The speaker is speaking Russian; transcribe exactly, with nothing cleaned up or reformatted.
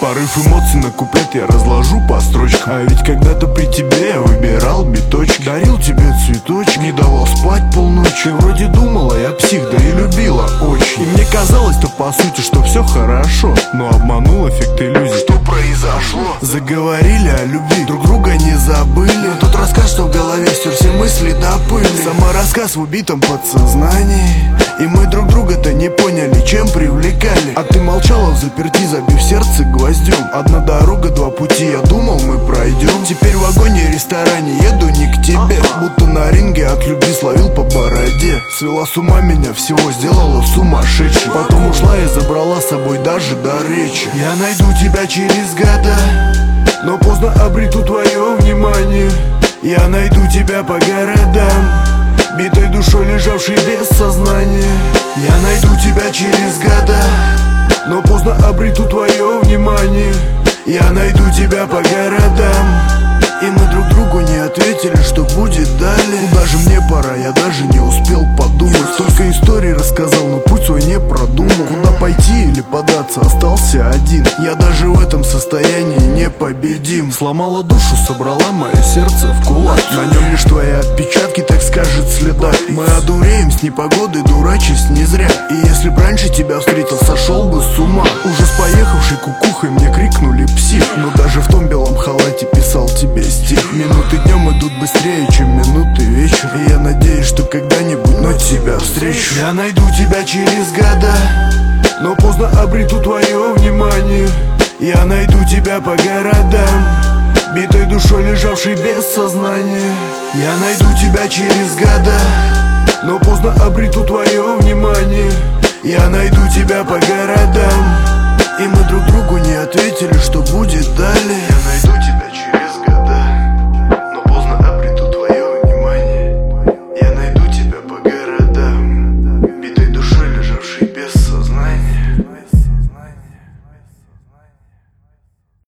Порыв эмоций на куплет я разложу по строчкам. А ведь когда-то при тебе я выбирал биточки, дарил тебе цветочки, не давал спать полночи. Вроде думала я псих, да и любила очень. И мне казалось-то по сути, что все хорошо, но обманул эффект иллюзий. Что произошло? Заговорили о любви, друг друга не забыли. Но тот рассказ, что в голове стер все мысли до пыли. Саморассказ в убитом подсознании. И мы друг друга-то не поняли, чем привлекали. А ты молчала в заперти, забив сердце гвоздем. Одна дорога, два пути, я думал, мы пройдем. Теперь в вагоне, ресторане еду не к тебе. Будто на ринге от любви словил по бороде. Свела с ума меня, всего сделала сумасшедшей. Потом ушла и забрала с собой даже до речи. Я найду тебя через года, но поздно обрету твое внимание. Я найду тебя по городам, битой душой лежавшей без сознания. Я найду тебя через года, но поздно обрету твое внимание. Я найду тебя по городам. И мы друг другу не ответили, что будет далее. Куда же мне пора, я даже не успел подумать. Столько историй рассказал, но путь свой не продумал. Куда пойти или податься, остался один. Я даже в этом состоянии непобедим. Сломала душу, собрала мое сердце в кулак. На нем лишь твои отпечатки, так скажет следа. Мы одуреем с непогоды, дурачись не зря. И если б раньше тебя встретил, сошел бы с ума. Уже с поехавшей кукухой мне крикнули псих. Но даже в том белом халате писал тебе стих. Минуты днем идут быстрее, чем минуты вечер. И я надеюсь, что когда-нибудь но тебя встречу. Я найду тебя через года, но поздно обрету твое внимание. Я найду тебя по городам, битой душой лежавшей без сознания. Я найду тебя через года, но поздно обрету твое внимание. Я найду тебя по городам. И мы друг другу не ответили, что будет далее.